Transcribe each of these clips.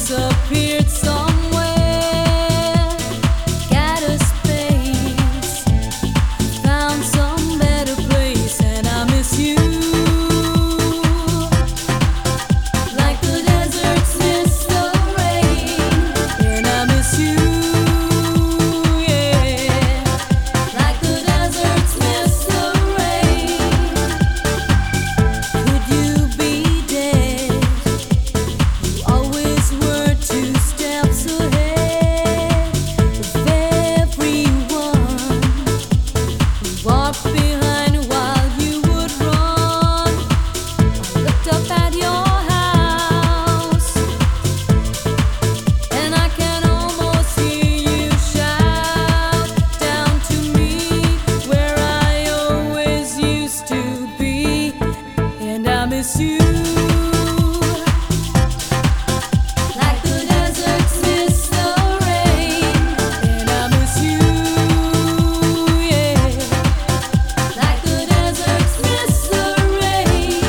disappeared somewhere. Got a space, found some better place, and I miss you. Like the deserts miss the rain, and I miss you. Yeah, like the deserts miss the rain. Could you be dead? You always were 2 steps ahead of everyone. We walked behind while you would run. I looked up at your house, and I can almost hear you shout down to me, where I always used to be, and I miss you. Like the deserts miss the rain, and I miss you. Yeah, like the deserts miss the rain.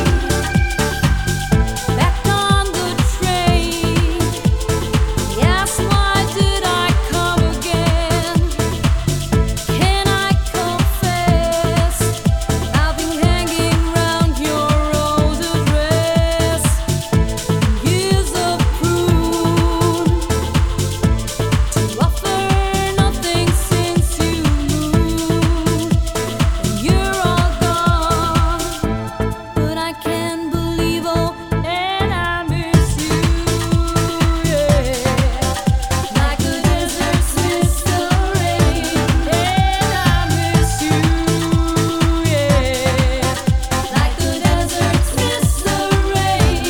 Back on the train, yes, why did I come again? Can I confess, I've been hanging round your old address. Years of prune to offer nothing since you moved, and you're all gone. But I can't believe, oh, and I miss you. Yeah, like the deserts miss the rain, and I miss you. Yeah, like the deserts miss the rain.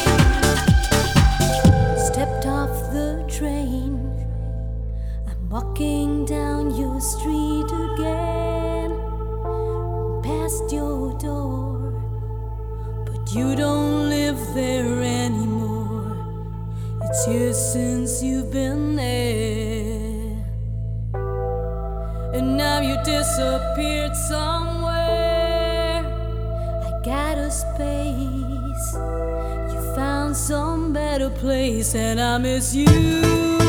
Stepped off the train, I'm walking down your street again, past your door, but you don't live there anymore. It's years since you've been there, and now you disappeared somewhere. I got a space, you found some better place, and I miss you.